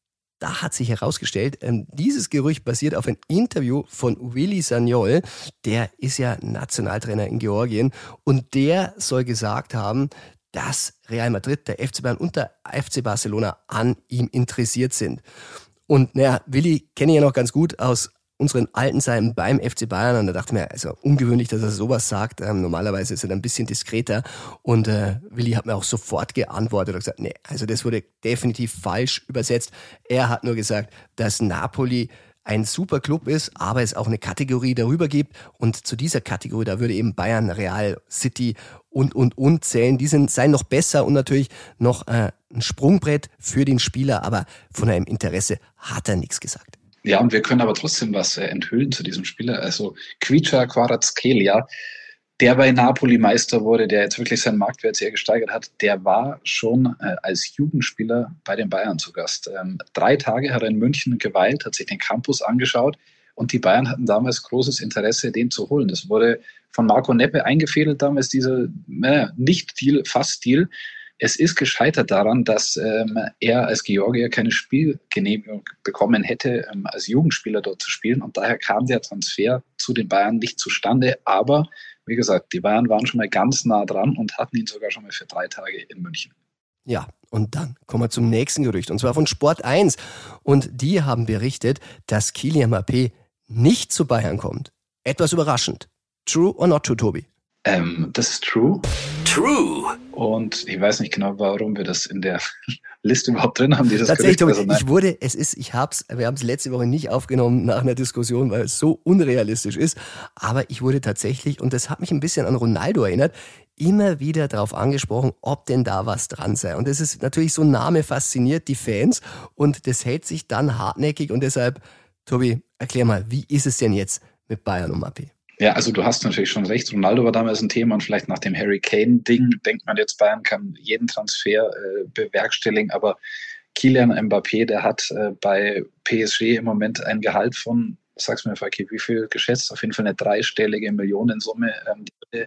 da hat sich herausgestellt, ähm, dieses Gerücht basiert auf ein Interview von Willy Sagnol, der ist ja Nationaltrainer in Georgien und der soll gesagt haben, dass Real Madrid, der F C Bayern und der F C Barcelona an ihm interessiert sind. Und naja, Willy kenne ich ja noch ganz gut aus unseren alten Zeiten beim F C Bayern und da dachte ich mir, also ungewöhnlich, dass er sowas sagt. Ähm, normalerweise ist er dann ein bisschen diskreter und äh, Willi hat mir auch sofort geantwortet und gesagt, nee, also das wurde definitiv falsch übersetzt. Er hat nur gesagt, dass Napoli ein super Club ist, aber es auch eine Kategorie darüber gibt und zu dieser Kategorie, da würde eben Bayern, Real, City und, und, und zählen. Die sind, seien noch besser und natürlich noch äh, ein Sprungbrett für den Spieler, aber von einem Interesse hat er nichts gesagt. Ja, und wir können aber trotzdem was äh, enthüllen zu diesem Spieler. Also Kvicha Kvaratskhelia, der bei Napoli Meister wurde, der jetzt wirklich seinen Marktwert sehr gesteigert hat, der war schon äh, als Jugendspieler bei den Bayern zu Gast. Ähm, drei Tage hat er in München geweilt, hat sich den Campus angeschaut und die Bayern hatten damals großes Interesse, den zu holen. Das wurde von Marco Neppe eingefädelt damals, dieser äh, Nicht-Deal, Fast-Deal. Es ist gescheitert daran, dass ähm, er als Georgier keine Spielgenehmigung bekommen hätte, ähm, als Jugendspieler dort zu spielen. Und daher kam der Transfer zu den Bayern nicht zustande. Aber wie gesagt, die Bayern waren schon mal ganz nah dran und hatten ihn sogar schon mal für drei Tage in München. Ja, und dann kommen wir zum nächsten Gerücht, und zwar von Sport eins. Und die haben berichtet, dass Kylian Mbappé nicht zu Bayern kommt. Etwas überraschend. True or not true, Tobi? Ähm, das ist true. True. Und ich weiß nicht genau, warum wir das in der Liste überhaupt drin haben, dieses Tatsächlich, Gerücht. Tobi, ich wurde, es ist, ich hab's, wir haben es letzte Woche nicht aufgenommen nach einer Diskussion, weil es so unrealistisch ist. Aber ich wurde tatsächlich, und das hat mich ein bisschen an Ronaldo erinnert, immer wieder darauf angesprochen, ob denn da was dran sei. Und das ist natürlich, so ein Name fasziniert die Fans und das hält sich dann hartnäckig. Und deshalb, Tobi, erklär mal, wie ist es denn jetzt mit Bayern und Mbappé? Ja, also du hast natürlich schon recht. Ronaldo war damals ein Thema und vielleicht nach dem Harry Kane-Ding denkt man jetzt, Bayern kann jeden Transfer äh, bewerkstelligen, aber Kylian Mbappé, der hat äh, bei P S G im Moment ein Gehalt von, sag's mir, Falki, wie viel geschätzt? Auf jeden Fall eine dreistellige Millionensumme. Ähm, die würde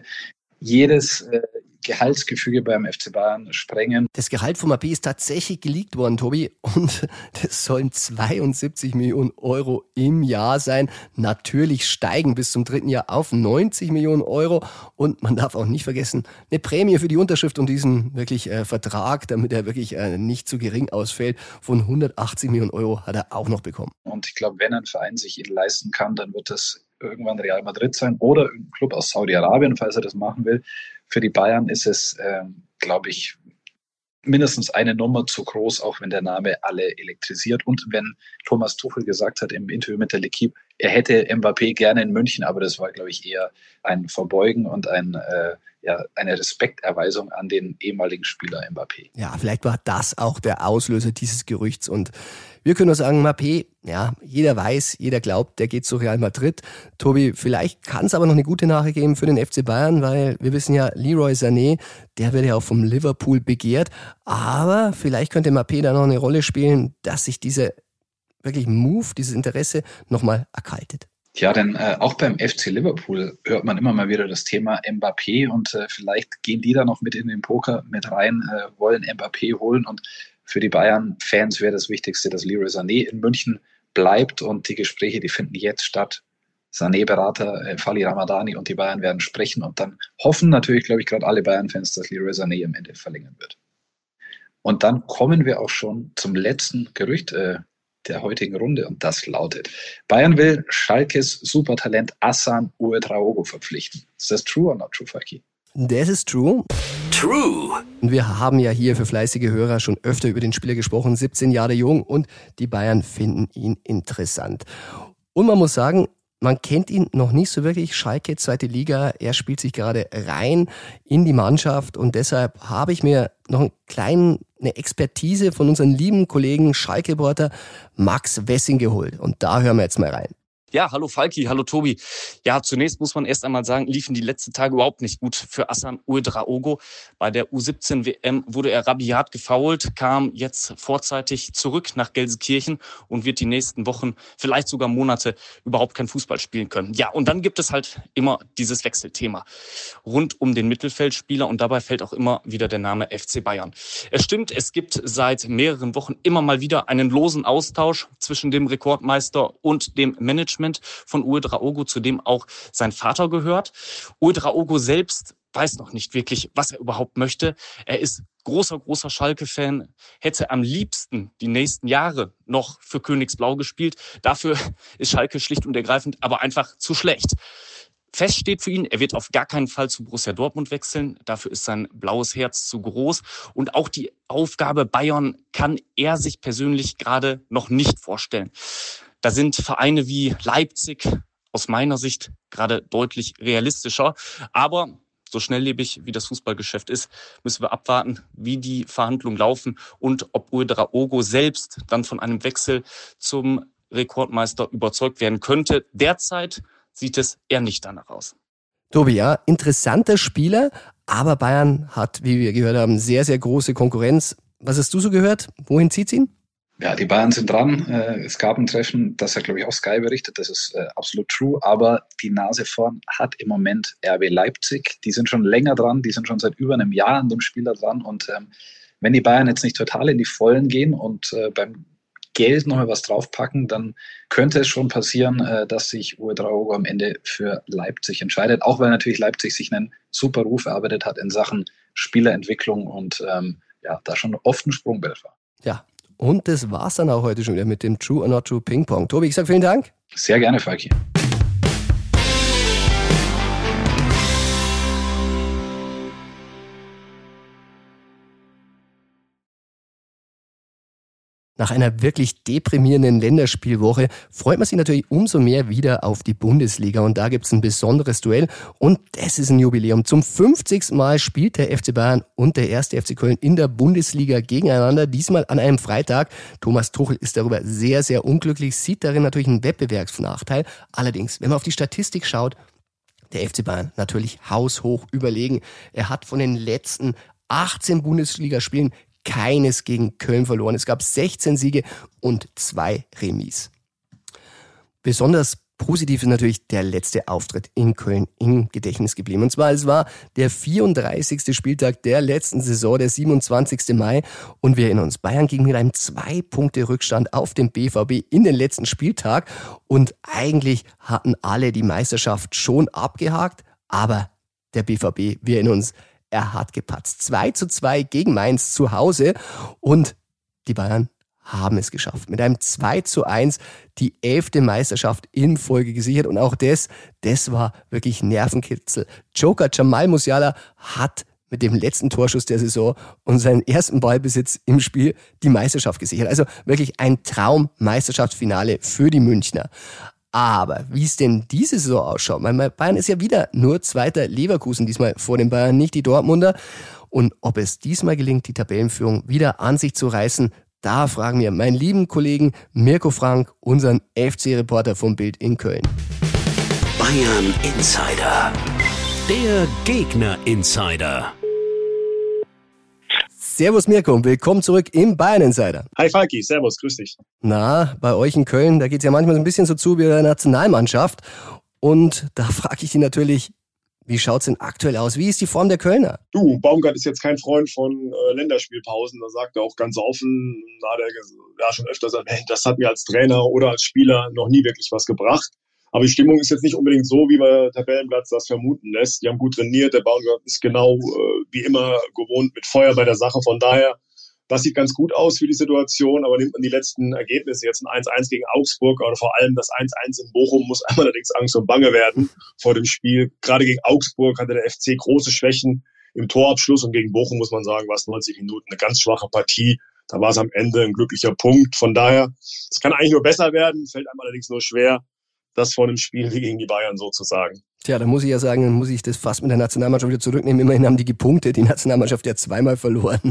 jedes äh, Gehaltsgefüge beim F C Bayern sprengen. Das Gehalt von Mbappé ist tatsächlich geleakt worden, Tobi, und das sollen zweiundsiebzig Millionen Euro im Jahr sein. Natürlich steigen bis zum dritten Jahr auf neunzig Millionen Euro und man darf auch nicht vergessen, eine Prämie für die Unterschrift und diesen wirklich äh, Vertrag, damit er wirklich äh, nicht zu gering ausfällt, von hundertachtzig Millionen Euro hat er auch noch bekommen. Und ich glaube, wenn ein Verein sich ihn leisten kann, dann wird das irgendwann Real Madrid sein oder ein Club aus Saudi-Arabien, falls er das machen will. Für die Bayern ist es, ähm, glaube ich, mindestens eine Nummer zu groß, auch wenn der Name alle elektrisiert. Und wenn Thomas Tuchel gesagt hat im Interview mit der L'Équipe, er hätte Mbappé gerne in München, aber das war, glaube ich, eher ein Verbeugen und ein, äh, ja, eine Respekterweisung an den ehemaligen Spieler Mbappé. Ja, vielleicht war das auch der Auslöser dieses Gerüchts. Und wir können nur sagen, Mbappé, ja, jeder weiß, jeder glaubt, der geht zu Real Madrid. Tobi, vielleicht kann es aber noch eine gute Nachricht geben für den F C Bayern, weil wir wissen ja, Leroy Sané, der wird ja auch vom Liverpool begehrt. Aber vielleicht könnte Mbappé da noch eine Rolle spielen, dass sich diese wirklich Move, dieses Interesse nochmal erkaltet. Ja, denn äh, auch beim F C Liverpool hört man immer mal wieder das Thema Mbappé und äh, vielleicht gehen die da noch mit in den Poker mit rein, äh, wollen Mbappé holen und Für die Bayern-Fans wäre das Wichtigste, dass Leroy Sané in München bleibt und die Gespräche, die finden jetzt statt. Sané-Berater äh, Fali Ramadani und die Bayern werden sprechen und dann hoffen natürlich, glaube ich, gerade alle Bayern-Fans, dass Leroy Sané am Ende verlängern wird. Und dann kommen wir auch schon zum letzten Gerücht äh, der heutigen Runde und das lautet: Bayern will Schalkes Supertalent Hassan Ouedraogo verpflichten. Ist das true or not true, Falki? Das ist true. True. Und wir haben ja hier für fleißige Hörer schon öfter über den Spieler gesprochen, siebzehn Jahre jung, und die Bayern finden ihn interessant. Und man muss sagen, man kennt ihn noch nicht so wirklich. Schalke, zweite Liga, er spielt sich gerade rein in die Mannschaft und deshalb habe ich mir noch einen kleinen, eine Expertise von unserem lieben Kollegen Schalke-Reporter Max Wessing geholt. Und da hören wir jetzt mal rein. Ja, hallo Falki, hallo Tobi. Ja, zunächst muss man erst einmal sagen, liefen die letzten Tage überhaupt nicht gut für Hassan Ouedraogo. Bei der U siebzehn W M wurde er rabiat gefoult, kam jetzt vorzeitig zurück nach Gelsenkirchen und wird die nächsten Wochen, vielleicht sogar Monate, überhaupt kein Fußball spielen können. Ja, und dann gibt es halt immer dieses Wechselthema rund um den Mittelfeldspieler und dabei fällt auch immer wieder der Name F C Bayern. Es stimmt, es gibt seit mehreren Wochen immer mal wieder einen losen Austausch zwischen dem Rekordmeister und dem Management von Ouedraogo, zu dem auch sein Vater gehört. Ouedraogo selbst weiß noch nicht wirklich, was er überhaupt möchte. Er ist großer, großer Schalke-Fan, hätte am liebsten die nächsten Jahre noch für Königsblau gespielt. Dafür ist Schalke schlicht und ergreifend aber einfach zu schlecht. Fest steht für ihn, er wird auf gar keinen Fall zu Borussia Dortmund wechseln. Dafür ist sein blaues Herz zu groß. Und auch die Aufgabe Bayern kann er sich persönlich gerade noch nicht vorstellen. Da sind Vereine wie Leipzig aus meiner Sicht gerade deutlich realistischer. Aber so schnelllebig wie das Fußballgeschäft ist, müssen wir abwarten, wie die Verhandlungen laufen und ob Ouedraogo selbst dann von einem Wechsel zum Rekordmeister überzeugt werden könnte. Derzeit sieht es eher nicht danach aus. Tobi, ja, interessanter Spieler, aber Bayern hat, wie wir gehört haben, sehr, sehr große Konkurrenz. Was hast du so gehört? Wohin zieht's ihn? Ja, die Bayern sind dran. Es gab ein Treffen, das hat, glaube ich, auch Sky berichtet. Das ist absolut true. Aber die Nase vorn hat im Moment R B Leipzig. Die sind schon länger dran. Die sind schon seit über einem Jahr an dem Spieler dran. Und ähm, wenn die Bayern jetzt nicht total in die Vollen gehen und äh, beim Geld nochmal was draufpacken, dann könnte es schon passieren, äh, dass sich Ouedraogo am Ende für Leipzig entscheidet. Auch weil natürlich Leipzig sich einen super Ruf erarbeitet hat in Sachen Spielerentwicklung und ähm, ja, da schon oft ein Sprungbrett war. Ja. Und das war's dann auch heute schon wieder mit dem True or Not True Ping Pong. Tobi, ich sag vielen Dank. Sehr gerne, Falki. Nach einer wirklich deprimierenden Länderspielwoche freut man sich natürlich umso mehr wieder auf die Bundesliga. Und da gibt's ein besonderes Duell. Und das ist ein Jubiläum. Zum fünfzigsten Mal spielt der F C Bayern und der erste F C Köln in der Bundesliga gegeneinander. Diesmal an einem Freitag. Thomas Tuchel ist darüber sehr, sehr unglücklich, sieht darin natürlich einen Wettbewerbsnachteil. Allerdings, wenn man auf die Statistik schaut, der F C Bayern natürlich haushoch überlegen. Er hat von den letzten achtzehn Bundesligaspielen keines gegen Köln verloren. Es gab sechzehn Siege und zwei Remis. Besonders positiv ist natürlich der letzte Auftritt in Köln im Gedächtnis geblieben. Und zwar, es war der vierunddreißigste Spieltag der letzten Saison, der siebenundzwanzigste Mai. Und wir erinnern uns, Bayern ging mit einem zwei Punkte Rückstand auf den B V B in den letzten Spieltag. Und eigentlich hatten alle die Meisterschaft schon abgehakt. Aber der B V B, wir erinnern uns, er hat gepatzt. zwei zu zwei gegen Mainz zu Hause und die Bayern haben es geschafft. Mit einem zwei zu eins die elfte Meisterschaft in Folge gesichert und auch das, das war wirklich Nervenkitzel. Joker Jamal Musiala hat mit dem letzten Torschuss der Saison und seinen ersten Ballbesitz im Spiel die Meisterschaft gesichert. Also wirklich ein Traum-Meisterschaftsfinale für die Münchner. Aber wie es denn diese Saison ausschaut, weil Bayern ist ja wieder nur zweiter, Leverkusen diesmal vor den Bayern, nicht die Dortmunder. Und ob es diesmal gelingt, die Tabellenführung wieder an sich zu reißen, da fragen wir meinen lieben Kollegen Mirko Frank, unseren F C-Reporter vom Bild in Köln. Bayern Insider. Der Gegner Insider. Servus Mirko und willkommen zurück im Bayern Insider. Hi Falki, servus, grüß dich. Na, bei euch in Köln, da geht's ja manchmal so ein bisschen so zu wie bei der Nationalmannschaft. Und da frage ich dich natürlich, Wie schaut's denn aktuell aus? Wie ist die Form der Kölner? Du, Baumgart ist jetzt kein Freund von äh, Länderspielpausen. Da sagt er auch ganz offen, da hat er ja schon öfters erwähnt, das hat mir als Trainer oder als Spieler noch nie wirklich was gebracht. Aber die Stimmung ist jetzt nicht unbedingt so, wie man Tabellenplatz das vermuten lässt. Die haben gut trainiert. Der Baumgart ist genau äh, wie immer gewohnt mit Feuer bei der Sache. Von daher, das sieht ganz gut aus für die Situation. Aber nimmt man die letzten Ergebnisse, jetzt ein eins eins gegen Augsburg oder vor allem das eins eins in Bochum, muss einem allerdings Angst und Bange werden vor dem Spiel. Gerade gegen Augsburg hatte der F C große Schwächen im Torabschluss. Und gegen Bochum, muss man sagen, war es neunzig Minuten eine ganz schwache Partie. Da war es am Ende ein glücklicher Punkt. Von daher, es kann eigentlich nur besser werden, fällt einem allerdings nur schwer, das vor einem Spiel wie gegen die Bayern sozusagen. Tja, da muss ich ja sagen, dann muss ich das fast mit der Nationalmannschaft wieder zurücknehmen. Immerhin haben die gepunktet, die Nationalmannschaft ja zweimal verloren.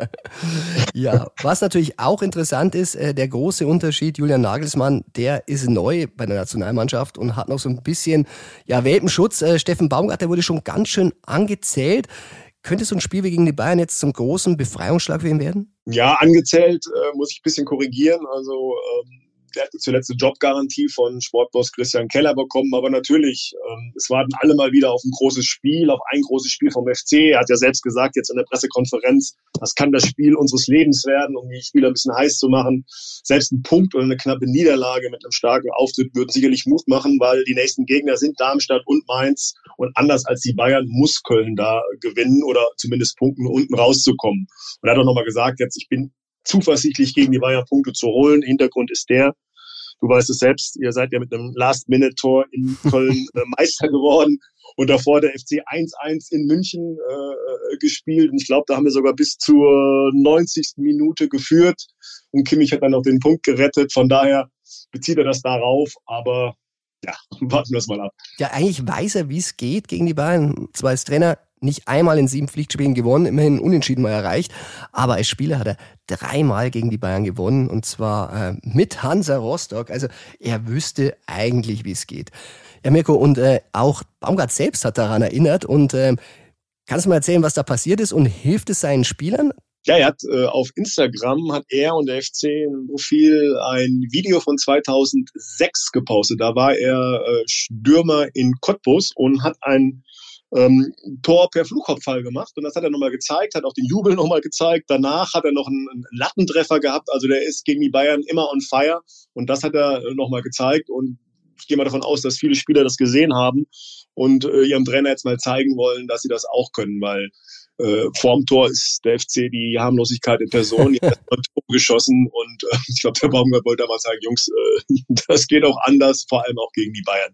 Ja, was natürlich auch interessant ist, äh, der große Unterschied, Julian Nagelsmann, der ist neu bei der Nationalmannschaft und hat noch so ein bisschen ja Welpenschutz. Äh, Steffen Baumgart, der wurde schon ganz schön angezählt. Könnte so ein Spiel wie gegen die Bayern jetzt zum großen Befreiungsschlag für ihn werden? Ja, angezählt äh, muss ich ein bisschen korrigieren. Also ähm der hat zuletzt eine Jobgarantie von Sportboss Christian Keller bekommen, aber natürlich, ähm, es warten alle mal wieder auf ein großes Spiel, auf ein großes Spiel vom F C. Er hat ja selbst gesagt, jetzt in der Pressekonferenz, das kann das Spiel unseres Lebens werden, um die Spieler ein bisschen heiß zu machen. Selbst ein Punkt oder eine knappe Niederlage mit einem starken Auftritt würden sicherlich Mut machen, weil die nächsten Gegner sind Darmstadt und Mainz und anders als die Bayern muss Köln da gewinnen oder zumindest punkten, unten rauszukommen. Und er hat auch nochmal gesagt, jetzt ich bin zuversichtlich gegen die Bayern Punkte zu holen. Hintergrund ist der, du weißt es selbst, ihr seid ja mit einem Last-Minute-Tor in Köln äh, Meister geworden und davor der F C eins eins in München äh, gespielt. Und ich glaube, da haben wir sogar bis zur neunzigsten Minute geführt und Kimmich hat dann noch den Punkt gerettet. Von daher bezieht er das darauf, aber ja, warten wir es mal ab. Ja, eigentlich weiß er, wie es geht gegen die Bayern. Zwar als Trainer nicht einmal in sieben Pflichtspielen gewonnen, immerhin unentschieden mal erreicht, aber als Spieler hat er dreimal gegen die Bayern gewonnen und zwar äh, mit Hansa Rostock. Also er wüsste eigentlich, wie es geht. Ja, Mirko, und äh, auch Baumgart selbst hat daran erinnert und äh, kannst du mal erzählen, was da passiert ist und hilft es seinen Spielern? Ja, er hat äh, auf Instagram hat er und der F C im Profil ein Video von zweitausendsechs gepostet. Da war er äh, Stürmer in Cottbus und hat ein ähm, Tor per Flugkopfball gemacht. Und das hat er nochmal gezeigt, hat auch den Jubel nochmal gezeigt. Danach hat er noch einen, einen Lattentreffer gehabt. Also der ist gegen die Bayern immer on fire. Und das hat er äh, nochmal gezeigt. Und ich gehe mal davon aus, dass viele Spieler das gesehen haben und äh, ihrem Trainer jetzt mal zeigen wollen, dass sie das auch können, weil Äh, vorm Tor ist der F C die Harmlosigkeit in Person. Die hat ein Tor geschossen und äh, ich glaube, der Baumgart wollte damals sagen, Jungs, äh, das geht auch anders, vor allem auch gegen die Bayern.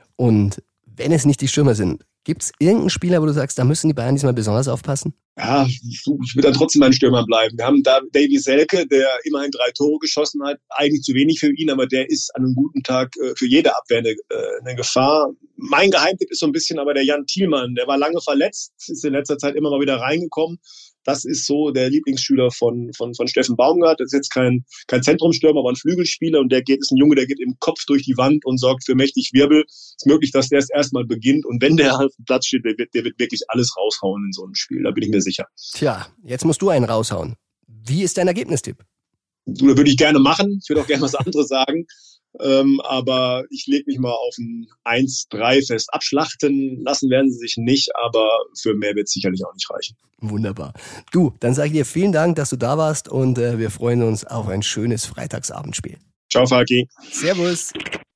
Und wenn es nicht die Stürmer sind, gibt es irgendeinen Spieler, wo du sagst, da müssen die Bayern diesmal besonders aufpassen? Ja, ich will dann trotzdem ein Stürmer bleiben. Wir haben da Davy Selke, der immerhin drei Tore geschossen hat. Eigentlich zu wenig für ihn, aber der ist an einem guten Tag äh, für jede Abwehr eine, äh, eine Gefahr. Mein Geheimtipp ist so ein bisschen aber der Jan Thielmann. Der war lange verletzt, ist in letzter Zeit immer mal wieder reingekommen. Das ist so der Lieblingsschüler von, von, von Steffen Baumgart. Das ist jetzt kein, kein Zentrumstürmer, aber ein Flügelspieler. Und der geht, ist ein Junge, der geht im Kopf durch die Wand und sorgt für mächtig Wirbel. Es ist möglich, dass der es erstmal beginnt. Und wenn der auf dem Platz steht, der wird, der wird wirklich alles raushauen in so einem Spiel. Da bin ich mir sicher. Tja, jetzt musst du einen raushauen. Wie ist dein Ergebnistipp? Du, das würde ich gerne machen. Ich würde auch gerne was anderes sagen. Ähm, aber ich lege mich mal auf ein eins drei fest. Abschlachten lassen werden sie sich nicht, aber für mehr wird es sicherlich auch nicht reichen. Wunderbar. Du, dann sage ich dir vielen Dank, dass du da warst und äh, wir freuen uns auf ein schönes Freitagsabendspiel. Ciao, Falki. Servus.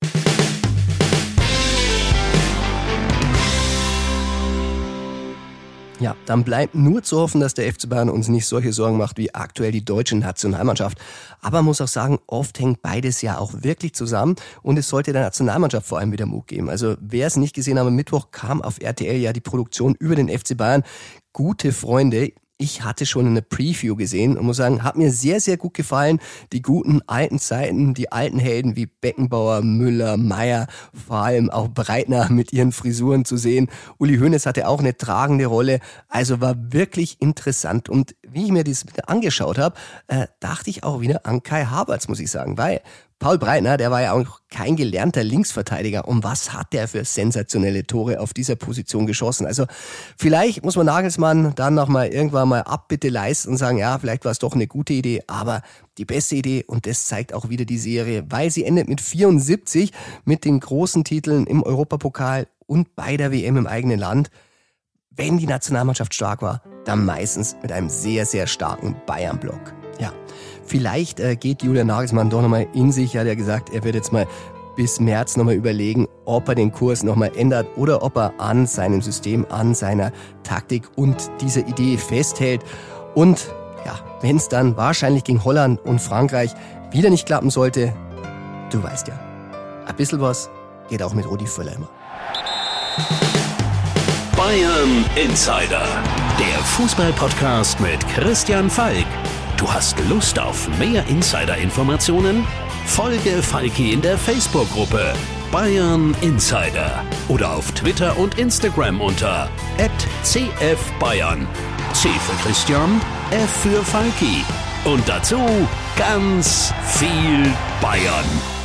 Ja, dann bleibt nur zu hoffen, dass der F C Bayern uns nicht solche Sorgen macht wie aktuell die deutsche Nationalmannschaft. Aber man muss auch sagen, oft hängt beides ja auch wirklich zusammen und es sollte der Nationalmannschaft vor allem wieder Mut geben. Also wer es nicht gesehen hat, am Mittwoch kam auf R T L ja die Produktion über den F C Bayern Gute Freunde. Ich hatte schon eine Preview gesehen und muss sagen, hat mir sehr, sehr gut gefallen. Die guten alten Zeiten, die alten Helden wie Beckenbauer, Müller, Meier, vor allem auch Breitner mit ihren Frisuren zu sehen. Uli Hoeneß hatte auch eine tragende Rolle. Also war wirklich interessant. Und wie ich mir das wieder angeschaut habe, äh, dachte ich auch wieder an Kai Havertz, muss ich sagen, weil Paul Breitner, der war ja auch kein gelernter Linksverteidiger. Und was hat der für sensationelle Tore auf dieser Position geschossen? Also vielleicht muss man Nagelsmann dann nochmal irgendwann mal Abbitte leisten und sagen, ja, vielleicht war es doch eine gute Idee, aber die beste Idee, und das zeigt auch wieder die Serie, weil sie endet mit vierundsiebzig, mit den großen Titeln im Europapokal und bei der W M im eigenen Land. Wenn die Nationalmannschaft stark war, dann meistens mit einem sehr, sehr starken Bayern-Block. Ja, vielleicht äh, geht Julian Nagelsmann doch nochmal in sich. Er hat ja gesagt, er wird jetzt mal bis März nochmal überlegen, ob er den Kurs nochmal ändert oder ob er an seinem System, an seiner Taktik und dieser Idee festhält. Und ja, wenn es dann wahrscheinlich gegen Holland und Frankreich wieder nicht klappen sollte, du weißt ja, ein bisschen was geht auch mit Rudi Völler immer. Bayern Insider, der Fußball-Podcast mit Christian Falk. Du hast Lust auf mehr Insider-Informationen? Folge Falki in der Facebook-Gruppe Bayern Insider oder auf Twitter und Instagram unter at c f bayern. C für Christian, F für Falki. Und dazu ganz viel Bayern.